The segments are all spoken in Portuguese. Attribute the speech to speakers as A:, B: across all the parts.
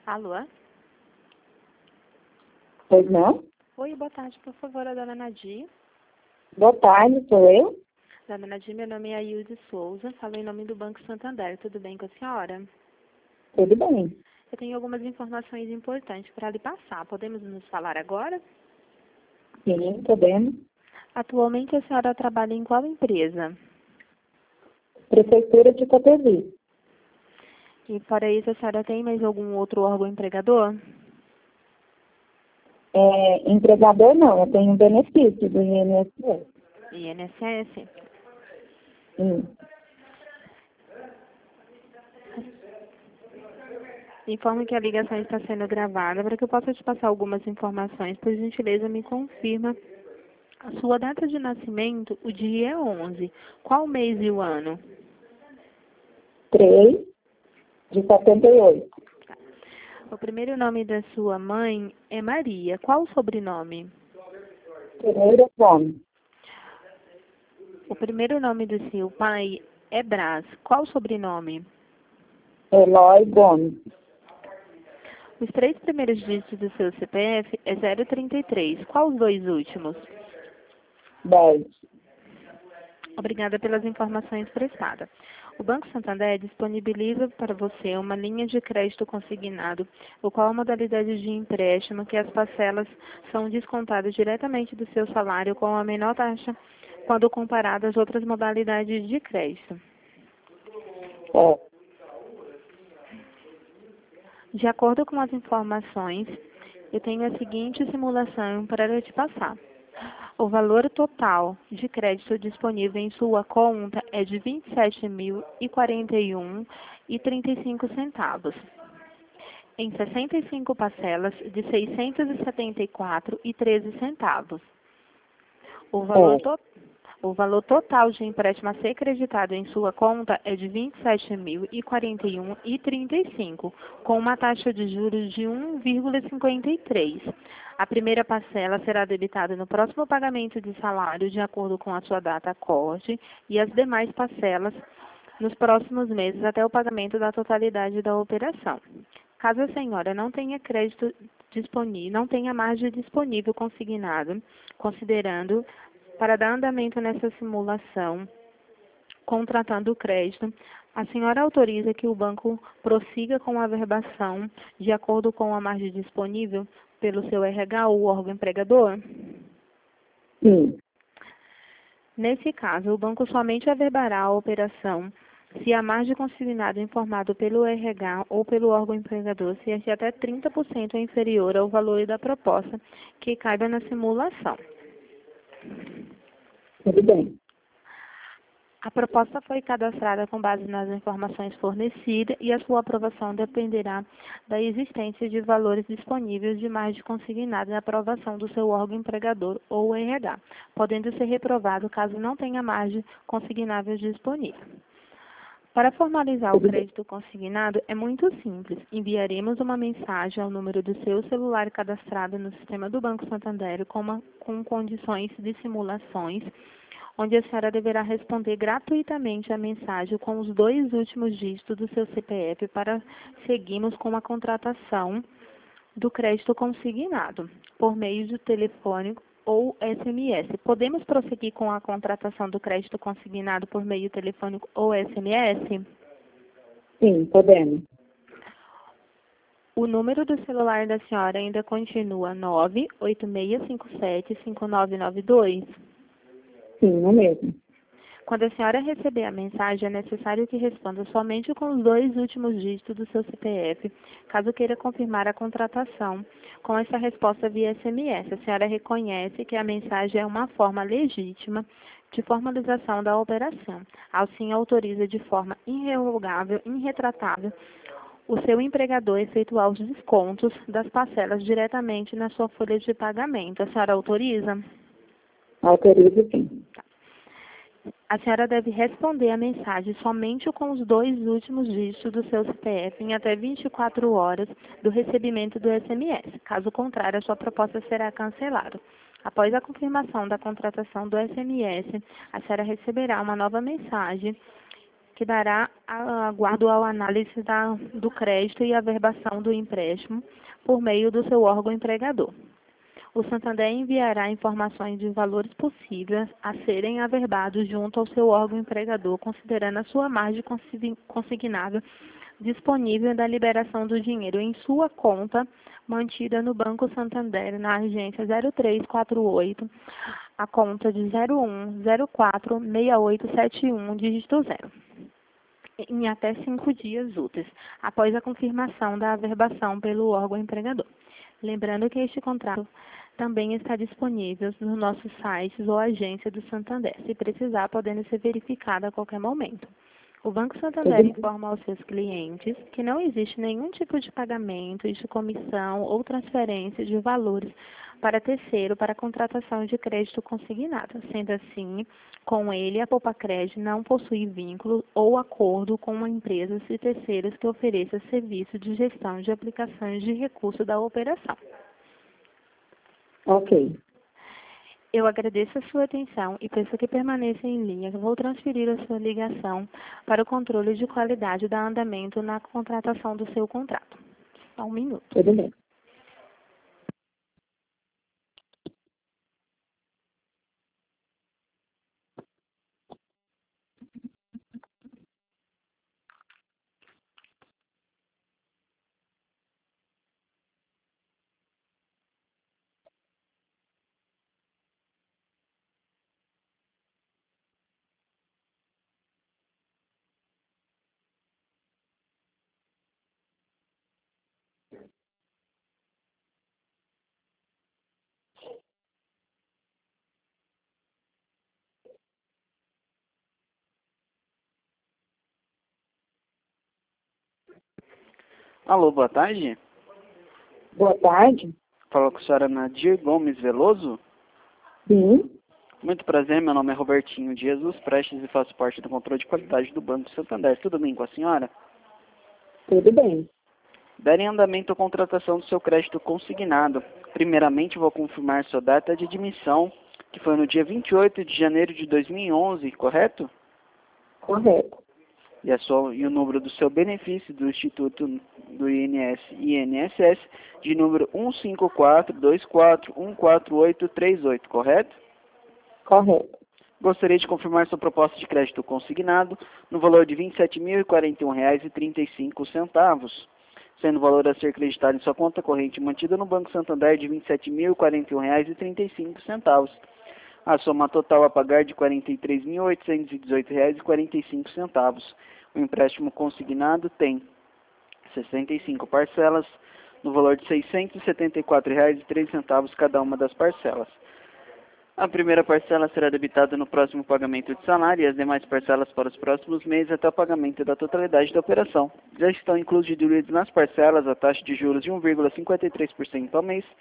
A: Alô?
B: Pois não?
A: Oi, boa tarde, por favor, a dona Nadir.
B: Boa tarde, sou eu?
A: Dona Nadir, meu nome é Ailde Souza, falo em nome do Banco Santander, tudo bem com a senhora?
B: Tudo bem.
A: Eu tenho algumas informações importantes para lhe passar, podemos nos falar agora?
B: Sim, podemos.
A: Atualmente a senhora trabalha em qual empresa?
B: Prefeitura de Cotevi.
A: E fora isso, a senhora tem mais algum outro órgão empregador?
B: Empregador não, eu tenho um benefício do INSS.
A: INSS?
B: Sim.
A: Informo que a ligação está sendo gravada. Para que eu possa te passar algumas informações, por gentileza, me confirma a sua data de nascimento. O dia é 11. Qual mês e o ano?
B: 3 de 78.
A: O primeiro nome da sua mãe é Maria. Qual o sobrenome?
B: Pereira Gomes.
A: O primeiro nome do seu pai é Brás. Qual o sobrenome?
B: Eloy Gomes.
A: Os três primeiros dígitos do seu CPF é 033. Qual os dois últimos?
B: 10.
A: Obrigada pelas informações prestadas. O Banco Santander disponibiliza para você uma linha de crédito consignado, o qual é a modalidade de empréstimo que as parcelas são descontadas diretamente do seu salário com a menor taxa quando comparado às outras modalidades de crédito. De acordo com as informações, eu tenho a seguinte simulação para te passar. O valor total de crédito disponível em sua conta é de R$ 27.041,35, em 65 parcelas de R$ 674,13. O valor total de empréstimo a ser creditado em sua conta é de R$ 27.041,35, com uma taxa de juros de 1,53. A primeira parcela será debitada no próximo pagamento de salário, de acordo com a sua data corte, e as demais parcelas nos próximos meses até o pagamento da totalidade da operação. Caso a senhora não tenha crédito disponível, não tenha margem disponível consignado, considerando para dar andamento nessa simulação, contratando o crédito, a senhora autoriza que o banco prossiga com a verbação de acordo com a margem disponível pelo seu RH ou órgão empregador?
B: Sim.
A: Nesse caso, o banco somente averbará a operação se a margem consignada informado pelo RH ou pelo órgão empregador se até 30% é inferior ao valor da proposta que caiba na simulação.
B: Tudo bem.
A: A proposta foi cadastrada com base nas informações fornecidas e a sua aprovação dependerá da existência de valores disponíveis de margem consignada na aprovação do seu órgão empregador ou RH, podendo ser reprovado caso não tenha margem consignável disponível. Para formalizar o crédito consignado é muito simples. Enviaremos uma mensagem ao número do seu celular cadastrado no sistema do Banco Santander com condições de simulações, onde a senhora deverá responder gratuitamente a mensagem com os dois últimos dígitos do seu CPF para seguirmos com a contratação do crédito consignado, por meio de telefônico ou SMS. Podemos prosseguir com a contratação do crédito consignado por meio telefônico ou SMS?
B: Sim, podemos.
A: O número do celular da senhora ainda continua 98657-5992?
B: Sim, no mesmo.
A: Quando a senhora receber a mensagem, é necessário que responda somente com os dois últimos dígitos do seu CPF, caso queira confirmar a contratação com essa resposta via SMS. A senhora reconhece que a mensagem é uma forma legítima de formalização da operação. Assim, autoriza de forma irrevogável, irretratável, o seu empregador a efetuar os descontos das parcelas diretamente na sua folha de pagamento. A senhora autoriza?
B: Autorizo sim.
A: A senhora deve responder a mensagem somente com os dois últimos dígitos do seu CPF em até 24 horas do recebimento do SMS. Caso contrário, a sua proposta será cancelada. Após a confirmação da contratação do SMS, a senhora receberá uma nova mensagem que dará aguardo à análise do crédito e averbação do empréstimo por meio do seu órgão empregador. O Santander enviará informações de valores possíveis a serem averbados junto ao seu órgão empregador, considerando a sua margem consignável disponível da liberação do dinheiro em sua conta mantida no Banco Santander, na agência 0348, a conta de 01046871, dígito 0, em até 5 dias úteis, após a confirmação da averbação pelo órgão empregador. Lembrando que este contrato também está disponível nos nossos sites ou agência do Santander, se precisar, podendo ser verificado a qualquer momento. O Banco Santander informa aos seus clientes que não existe nenhum tipo de pagamento de comissão ou transferência de valores para terceiro para a contratação de crédito consignado. Sendo assim, com ele, a Poupacred não possui vínculo ou acordo com empresas e terceiros que ofereçam serviço de gestão de aplicações de recurso da operação.
B: Ok.
A: Eu agradeço a sua atenção e peço que permaneça em linha. Vou transferir a sua ligação para o controle de qualidade da andamento na contratação do seu contrato. Só um minuto.
B: Tudo bem.
C: Alô, boa tarde.
B: Boa tarde.
C: Fala com a senhora Nadir Gomes Veloso.
B: Sim.
C: Muito prazer, meu nome é Robertinho de Jesus Prestes e faço parte do controle de qualidade do Banco Santander. Tudo bem com a senhora?
B: Tudo bem.
C: Darem andamento à contratação do seu crédito consignado. Primeiramente, vou confirmar sua data de admissão, que foi no dia 28 de janeiro de 2011, correto?
B: Correto.
C: E o número do seu benefício do Instituto do INSS de número 15424148838, correto?
B: Correto.
C: Gostaria de confirmar sua proposta de crédito consignado no valor de R$ 27.041,35, sendo o valor a ser creditado em sua conta corrente mantida no Banco Santander de R$ 27.041,35. A soma total a pagar de R$ 43.818,45. O empréstimo consignado tem 65 parcelas, no valor de R$ 674,03 cada uma das parcelas. A primeira parcela será debitada no próximo pagamento de salário e as demais parcelas para os próximos meses até o pagamento da totalidade da operação. Já estão incluídos nas parcelas a taxa de juros de 1,53% ao mês,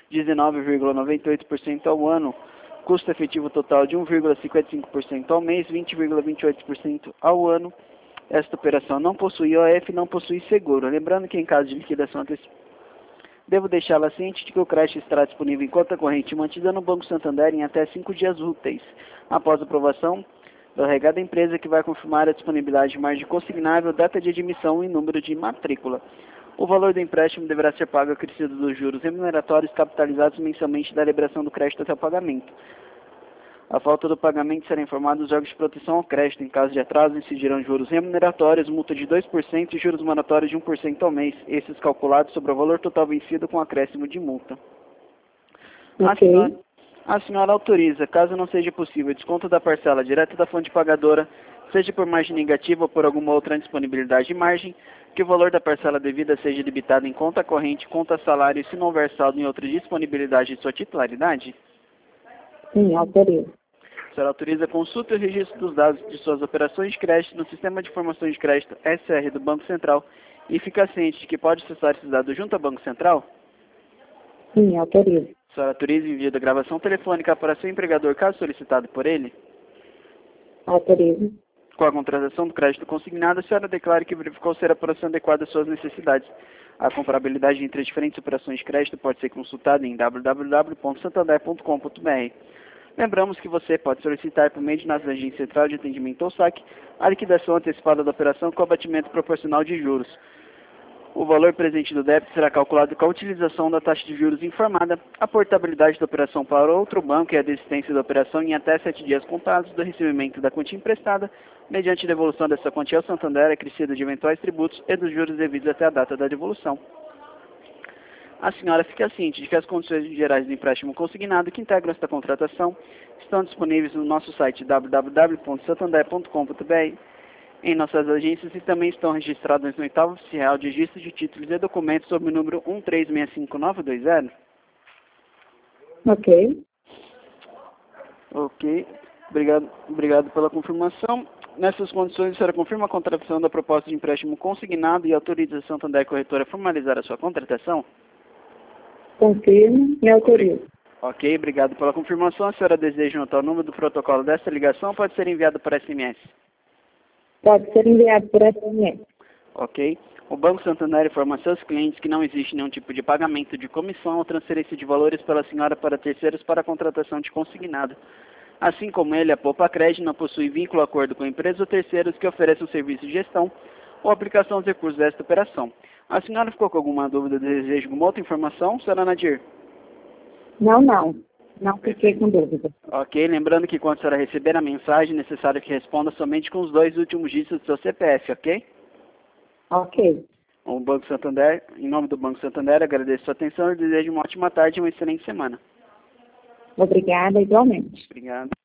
C: 19,98% ao ano, custo efetivo total de 1,55% ao mês, 20,28% ao ano. Esta operação não possui OF e não possui seguro. Lembrando que em caso de liquidação antecipada, devo deixá-la ciente de que o crédito estará disponível em conta corrente mantida no Banco Santander em até 5 dias úteis, após a aprovação do RH da empresa, que vai confirmar a disponibilidade de margem consignável, data de admissão e número de matrícula. O valor do empréstimo deverá ser pago acrescido dos juros remuneratórios capitalizados mensalmente da liberação do crédito até o pagamento. A falta do pagamento será informado os órgãos de proteção ao crédito. Em caso de atraso, incidirão juros remuneratórios, multa de 2% e juros moratórios de 1% ao mês, esses calculados sobre o valor total vencido com acréscimo de multa.
B: Ok.
C: A senhora autoriza, caso não seja possível, desconto da parcela direto da fonte pagadora, seja por margem negativa ou por alguma outra indisponibilidade de margem, que o valor da parcela devida seja debitado em conta corrente, conta salário, se não houver saldo em outra disponibilidade de sua titularidade?
B: Sim, autorizo.
C: A senhora autoriza a consulta e o registro dos dados de suas operações de crédito no Sistema de Informações de Crédito SR do Banco Central e fica ciente de que pode acessar esses dados junto ao Banco Central?
B: Sim, autorizo.
C: A senhora autoriza o envio da gravação telefônica para seu empregador, caso solicitado por ele?
B: Autorizo.
C: Com a contratação do crédito consignado, a senhora declara que verificou ser a operação adequada às suas necessidades. A comparabilidade entre as diferentes operações de crédito pode ser consultada em www.santander.com.br. Lembramos que você pode solicitar por meio de nossa agência central de atendimento ou saque a liquidação antecipada da operação com abatimento proporcional de juros. O valor presente do débito será calculado com a utilização da taxa de juros informada, a portabilidade da operação para outro banco e a desistência da operação em até 7 dias contados do recebimento da quantia emprestada, mediante devolução dessa quantia ao Santander, acrescida de eventuais tributos e dos juros devidos até a data da devolução. A senhora fica ciente de que as condições gerais do empréstimo consignado que integram esta contratação estão disponíveis no nosso site www.santander.com.br, em nossas agências e também estão registradas no 8º Oficial de Registro de Títulos e Documentos sob o número 1365920.
B: Ok.
C: Ok. Obrigado pela confirmação. Nessas condições, a senhora confirma a contratação da proposta de empréstimo consignado e autoriza a Santander Corretora a formalizar a sua contratação?
B: Confirmo e autorizo.
C: Ok, obrigado pela confirmação. A senhora deseja anotar o número do protocolo desta ligação? Pode ser enviado por SMS.
B: Pode ser enviado por SMS.
C: Ok. O Banco Santander informa a seus clientes que não existe nenhum tipo de pagamento de comissão ou transferência de valores pela senhora para terceiros para a contratação de consignado. Assim como ele, a Poupa Crédito não possui vínculo ou acordo com empresas ou terceiros que ofereçam serviço de gestão ou aplicação dos recursos desta operação. A senhora ficou com alguma dúvida ou desejo de alguma outra informação, senhora Nadir?
B: Não. Não fiquei com dúvida.
C: Ok, lembrando que quando a senhora receber a mensagem, é necessário que responda somente com os 2 últimos dígitos do seu CPF, ok?
B: Ok.
C: O Banco Santander, em nome do Banco Santander, agradeço a sua atenção e desejo uma ótima tarde e uma excelente semana.
B: Obrigada, igualmente.
C: Obrigado.